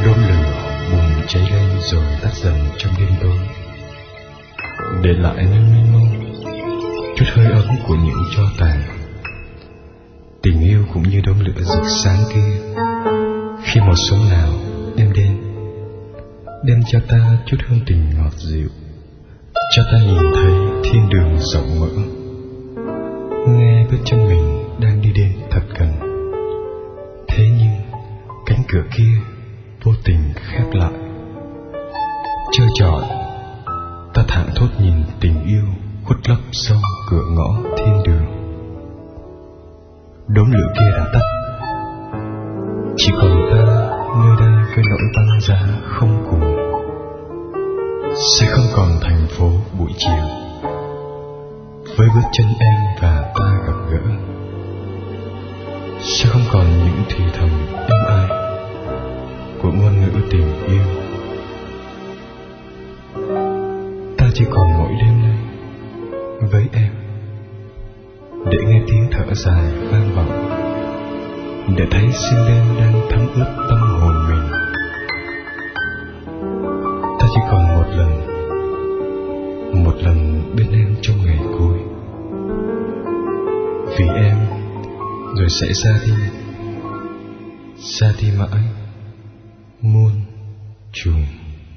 Đốm lửa bùng cháy lên rồi tắt dần trong đêm tối, để lại nơi mênh mông chút hơi ấm của những tro tàn. Tình yêu cũng như đốm lửa rực sáng kia, khi một sớm nào đêm đến, đem cho ta chút hương tình ngọt dịu, cho ta nhìn thấy thiên đường rộng mở, nghe bước chân mình đang đi đến thật gần. Thế nhưng cánh cửa kia vô tình khép lại, trơ trọi ta thảng thốt nhìn tình yêu khuất lấp sau cửa ngõ thiên đường. Đốm lửa kia đã tắt, chỉ còn ta nơi đây với nỗi băng giá không cùng. Sẽ không còn thành phố buổi chiều với bước chân em và ta gặp gỡ. Sẽ không còn những thì thầm êm ái của ngôn ngữ tình yêu. Ta chỉ còn mỗi đêm nay với em, để nghe tiếng thở dài vang vọng, để thấy sương đêm đang thấm ướt tâm hồn mình. Ta chỉ còn một lần bên em trong ngày cuối, vì em rồi sẽ ra đi mãi muôn trùng.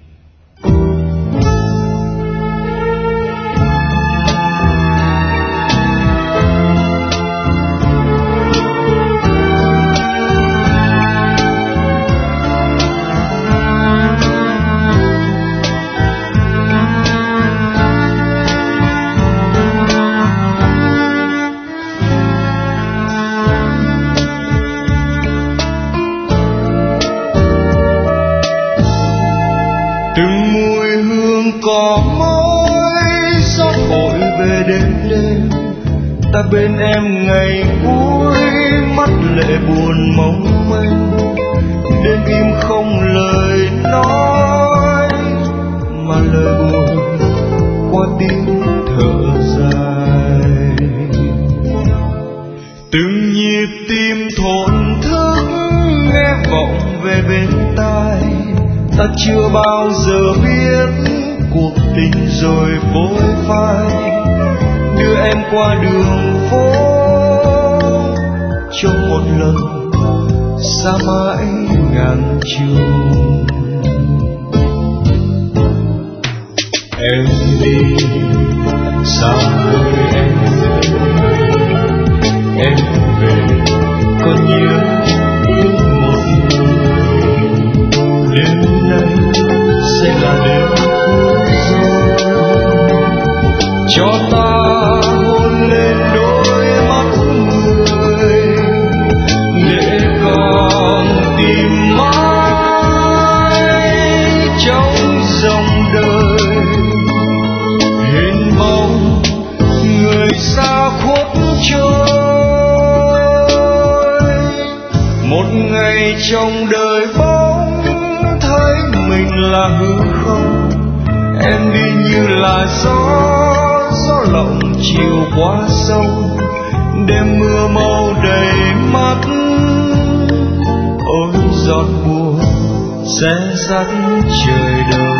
Từng mùi hương cỏ môi gió thổi về đêm, ta bên em ngày cuối, mắt lệ buồn mong manh. Đêm im không lời nói, mà lời buồn qua tiếng thở dài. Từng nhịp tim thổn thức nghe vọng về bên tai, ta chưa bao giờ biết cuộc tình rồi phôi phai. Đưa em qua đường phố cho một lần xa mãi ngàn trùng. Em đi xa nơi em về còn nhớ một người. Đêm nay sẽ là đêm cuối rồi, cho ta hôn lên đôi mắt người, để còn tìm mãi trong dòng đời hình bóng người xa khuất trôi. Một ngày trong đời bóng thấy mình là hư không, em đi như là gió lộng chiều qua sông, đêm mưa màu đầy mắt. Ôi giọt buồn sẽ dắt trời đông.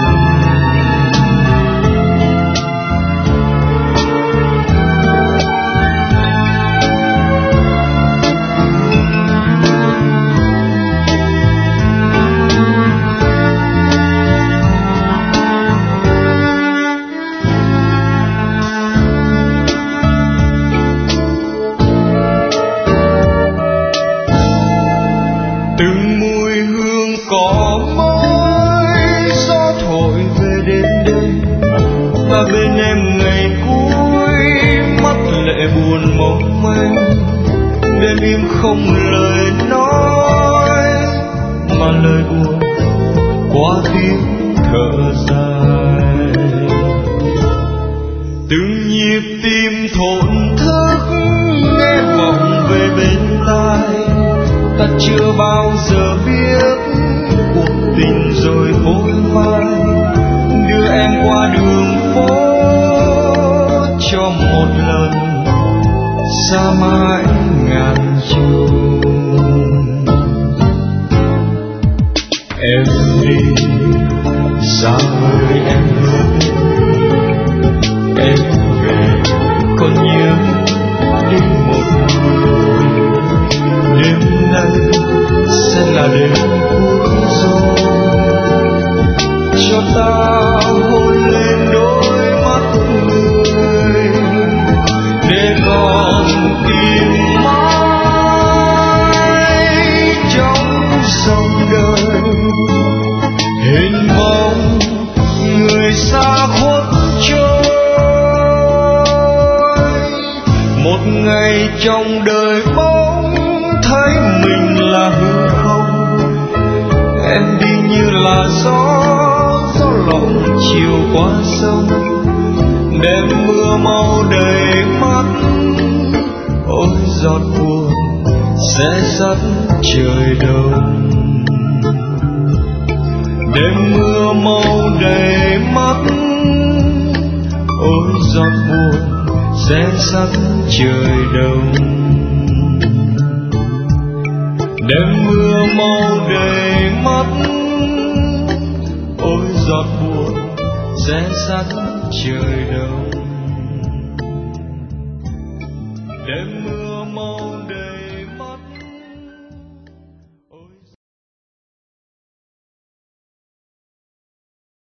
Từng mùi hương cỏ môi gió thổi về đêm, ta bên em ngày cuối, mắt lệ buồn mong manh. Đêm im không lời nói, mà lời buồn qua tiếng thở dài. Từng nhịp tim thổn thức nghe vọng về bên tai, ta chưa bao giờ biết cuộc tình rồi phôi phai. Đưa em qua đường phố cho một lần xa mãi ngàn trùng. Em rồi bỗng thấy mình là hư không. Em đi như là gió lộng chiều qua sông, đêm mưa mau đầy mắt. Ôi giọt buồn sẽ dắt trời đông. Đêm mưa mau đầy mắt. Ôi giọt buồn sẽ dắt trời đông. Đêm mưa mau đầy mắt. Ôi giọt buồn sẽ dắt trời đông. Đêm mưa mau đầy